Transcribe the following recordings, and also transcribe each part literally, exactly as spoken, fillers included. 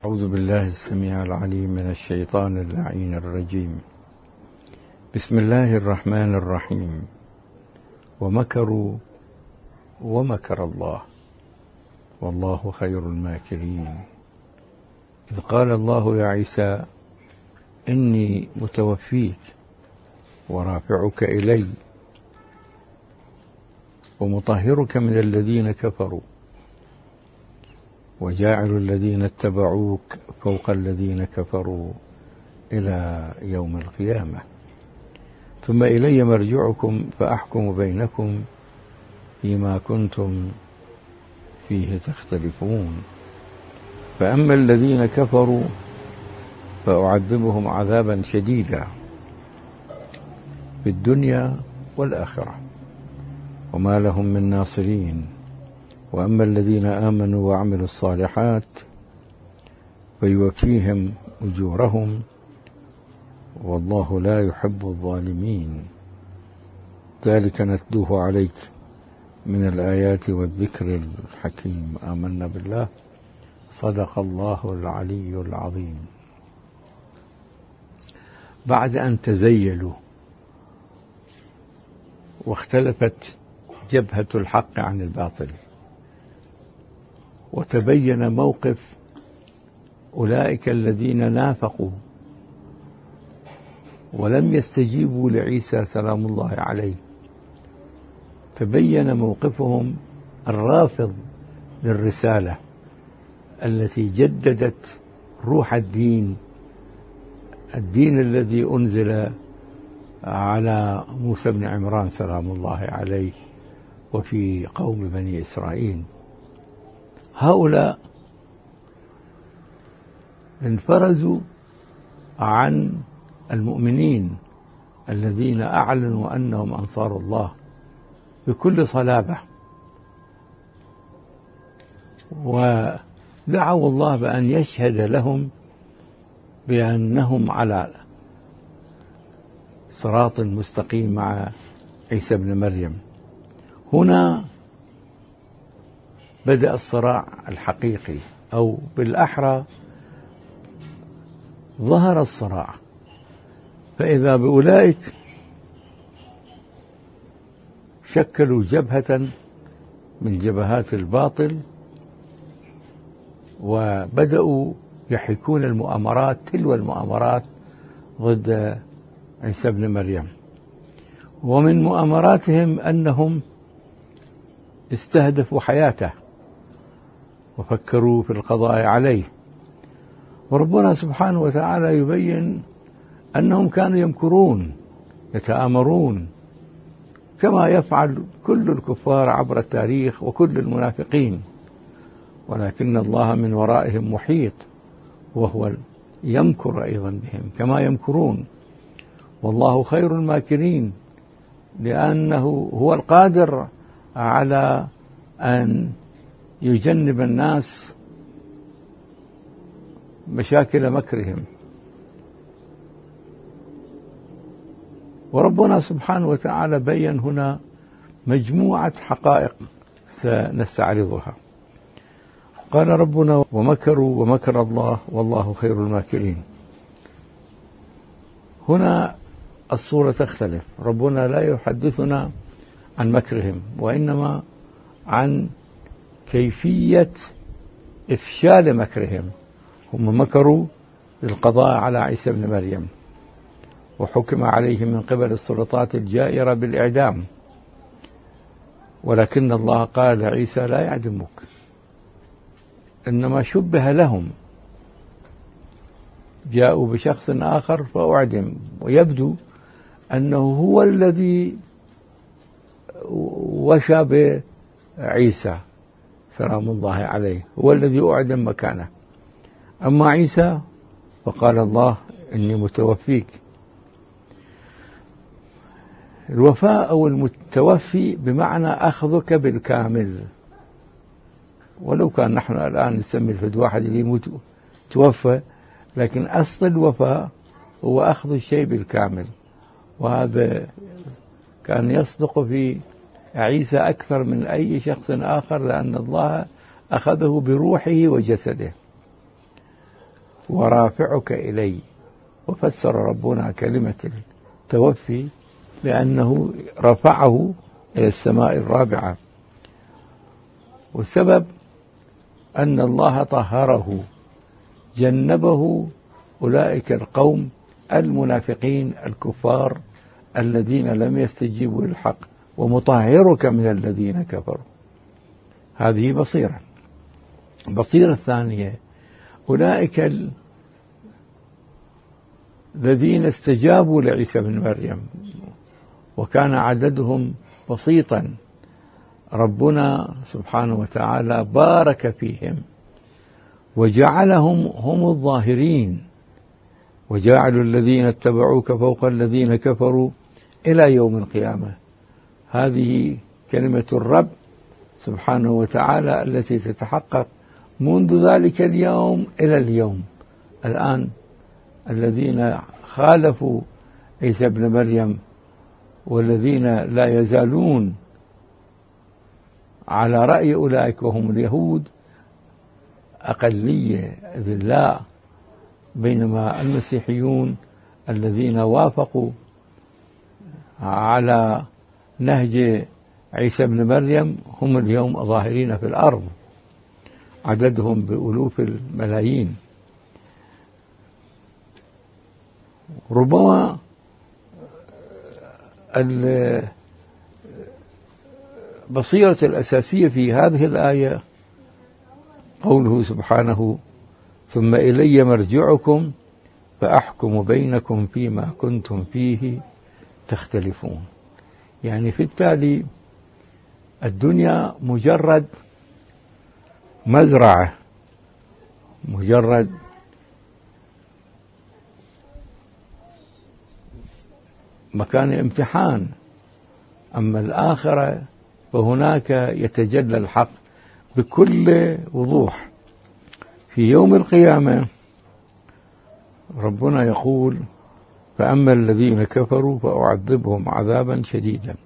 أعوذ بالله السميع العليم من الشيطان اللعين الرجيم. بسم الله الرحمن الرحيم. ومكروا ومكر الله والله خير الماكرين. إذ قال الله يا عيسى إني متوفيك ورافعك إلي ومطهرك من الذين كفروا وجاعل الذين اتبعوك فوق الذين كفروا إلى يوم القيامة، ثم إلي مرجعكم فأحكم بينكم فيما كنتم فيه تختلفون. فأما الذين كفروا فأعذبهم عذابا شديدا في الدنيا والآخرة وما لهم من ناصرين. وأما الذين آمنوا وعملوا الصالحات فيوفيهم أجورهم والله لا يحب الظالمين. ذلك نتلوه عليك من الآيات والذكر الحكيم. آمنا بالله. صدق الله العلي العظيم. بعد أن تزيلوا واختلفت جبهة الحق عن الباطل وتبين موقف أولئك الذين نافقوا ولم يستجيبوا لعيسى سلام الله عليه، تبين موقفهم الرافض للرسالة التي جددت روح الدين، الدين الذي أنزل على موسى بن عمران سلام الله عليه وفي قوم بني إسرائيل. هؤلاء انفرزوا عن المؤمنين الذين أعلنوا أنهم أنصار الله بكل صلابة، ودعوا الله بأن يشهد لهم بأنهم على صراط مستقيم مع عيسى بن مريم. هنا بدأ الصراع الحقيقي، أو بالأحرى ظهر الصراع، فإذا بأولئك شكلوا جبهة من جبهات الباطل وبدأوا يحكون المؤامرات تلو المؤامرات ضد عيسى بن مريم. ومن مؤامراتهم أنهم استهدفوا حياته وفكروا في القضاء عليه. وربنا سبحانه وتعالى يبين أنهم كانوا يمكرون يتآمرون كما يفعل كل الكفار عبر التاريخ وكل المنافقين، ولكن الله من ورائهم محيط وهو يمكر أيضا بهم كما يمكرون، والله خير الماكرين لأنه هو القادر على أن يجنب الناس مشاكل مكرهم. وربنا سبحانه وتعالى بين هنا مجموعة حقائق سنستعرضها. قال ربنا ومكروا ومكر الله والله خير الماكرين. هنا الصورة تختلف، ربنا لا يحدثنا عن مكرهم وإنما عن كيفية إفشال مكرهم. هم مكروا للقضاء على عيسى بن مريم وحكم عليه من قبل السلطات الجائرة بالإعدام، ولكن الله قال عيسى لا يعدمك، إنما شبه لهم، جاءوا بشخص آخر فأعدم، ويبدو أنه هو الذي وشى بعيسى سلام الله عليه، هو الذي أعدم مكانه. أما عيسى فقال الله إني متوفيك. الوفاء أو المتوفي بمعنى أخذك بالكامل، ولو كان نحن الآن نسمي الفد واحد اللي يموت توفى، لكن أصل الوفاء هو أخذ الشيء بالكامل، وهذا كان يصدق في عيسى أكثر من أي شخص آخر، لأن الله أخذه بروحه وجسده. ورافعك إلي. وفسر ربنا كلمة التوفي لأنه رفعه إلى السماء الرابعة، والسبب أن الله طهره، جنبه أولئك القوم المنافقين الكفار الذين لم يستجيبوا للحق، ومطهرك من الذين كفروا. هذه بصيرة. بصيرة الثانية، أولئك الذين استجابوا لعيسى بن مريم وكان عددهم بسيطا، ربنا سبحانه وتعالى بارك فيهم وجعلهم هم الظاهرين، وجعلوا الذين اتبعوك فوق الذين كفروا إلى يوم القيامة. هذه كلمة الرب سبحانه وتعالى التي تتحقق منذ ذلك اليوم إلى اليوم. الآن الذين خالفوا عيسى بن مريم والذين لا يزالون على رأي أولئك وهم اليهود أقلية أذلاء، بينما المسيحيون الذين وافقوا على نهج عيسى بن مريم هم اليوم ظاهرين في الأرض، عددهم بألوف الملايين. ربما البصيرة الأساسية في هذه الآية قوله سبحانه: ثم إلي مرجعكم فأحكم بينكم فيما كنتم فيه تختلفون. يعني في التالي الدنيا مجرد مزرعة، مجرد مكان امتحان، أما الآخرة فهناك يتجلى الحق بكل وضوح. في يوم القيامة ربنا يقول: فأما الذين كفروا فأعذبهم عذابا شديدا.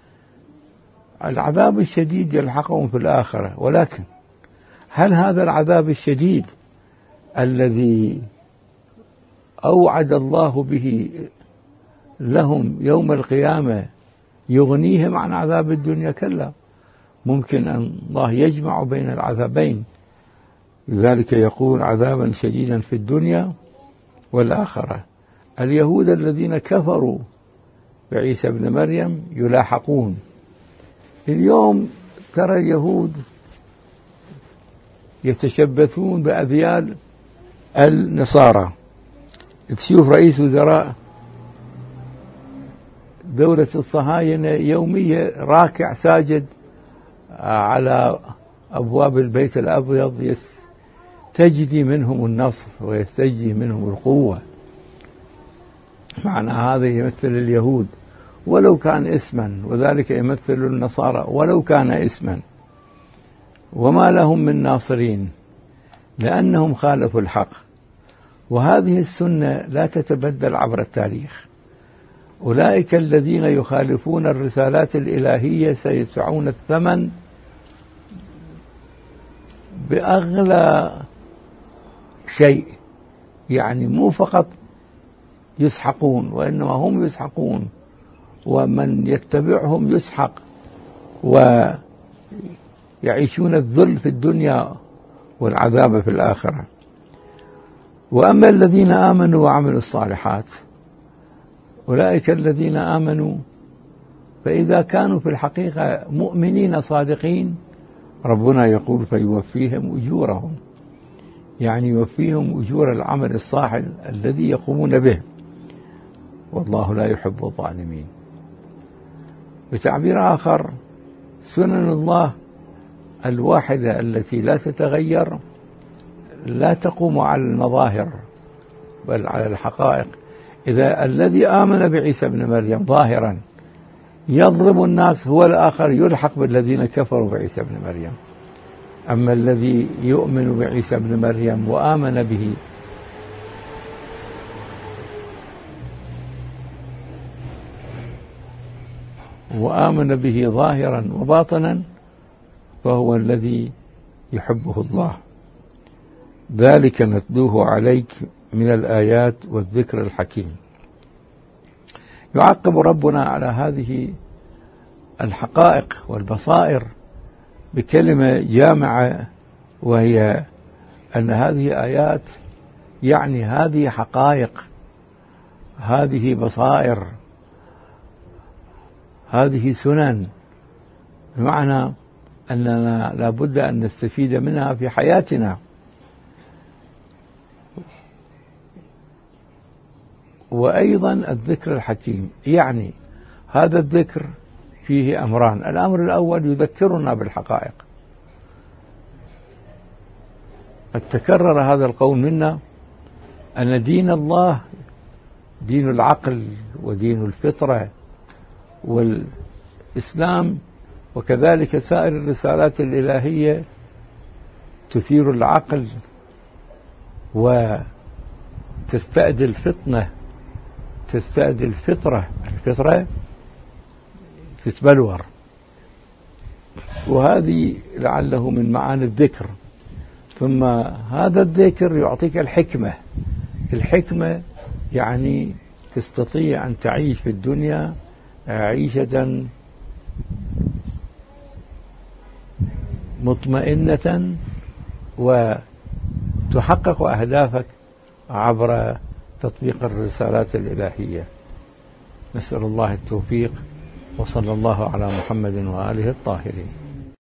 العذاب الشديد يلحقهم في الآخرة، ولكن هل هذا العذاب الشديد الذي أوعد الله به لهم يوم القيامة يغنيهم عن عذاب الدنيا؟ كلا، ممكن أن الله يجمع بين العذابين، لذلك يقول عذابا شديدا في الدنيا والآخرة. اليهود الذين كفروا بعيسى بن مريم يلاحقون. اليوم ترى اليهود يتشبثون بأذيال النصارى. تشوف رئيس وزراء دولة الصهاينة يوميا راكع ساجد على أبواب البيت الأبيض يستجدي منهم النصر ويستجدي منهم القوة. معنى هذا يمثل اليهود ولو كان اسما، وذلك يمثل النصارى ولو كان اسما، وما لهم من ناصرين لأنهم خالفوا الحق. وهذه السنة لا تتبدل عبر التاريخ. أولئك الذين يخالفون الرسالات الإلهية سيدفعون الثمن بأغلى شيء، يعني مو فقط يسحقون وإنما هم يسحقون، ومن يتبعهم يسحق ويعيشون الذل في الدنيا والعذاب في الآخرة. وأما الذين آمنوا وعملوا الصالحات، أولئك الذين آمنوا فإذا كانوا في الحقيقة مؤمنين صادقين ربنا يقول فيوفيهم أجورهم، يعني يوفيهم أجور العمل الصالح الذي يقومون به، والله لا يحب الظالمين. بتعبير آخر، سنن الله الواحدة التي لا تتغير لا تقوم على المظاهر بل على الحقائق. إذا الذي آمن بعيسى بن مريم ظاهرا يظلم الناس، هو الآخر يلحق بالذين كفروا بعيسى بن مريم. أما الذي يؤمن بعيسى بن مريم وآمن به وآمن به ظاهرا وباطنا فهو الذي يحبه الله. ذلك نتلوه عليك من الآيات والذكر الحكيم. يعقب ربنا على هذه الحقائق والبصائر بكلمة جامعة، وهي أن هذه آيات يعني هذه حقائق، هذه بصائر، هذه سنن، بمعنى أننا لا بد أن نستفيد منها في حياتنا. وأيضا الذكر الحكيم، يعني هذا الذكر فيه أمران. الأمر الأول يذكرنا بالحقائق. قد تكرر هذا القول منا أن دين الله دين العقل ودين الفطرة، والإسلام وكذلك سائر الرسالات الإلهية تثير العقل وتستأدي الفطنة، تستأدي الفطرة، الفطرة تتبلور، وهذه لعله من معاني الذكر. ثم هذا الذكر يعطيك الحكمة. الحكمة يعني تستطيع أن تعيش في الدنيا عيشة مطمئنة وتحقق أهدافك عبر تطبيق الرسالات الإلهية. نسأل الله التوفيق، وصلى الله على محمد وآله الطاهرين.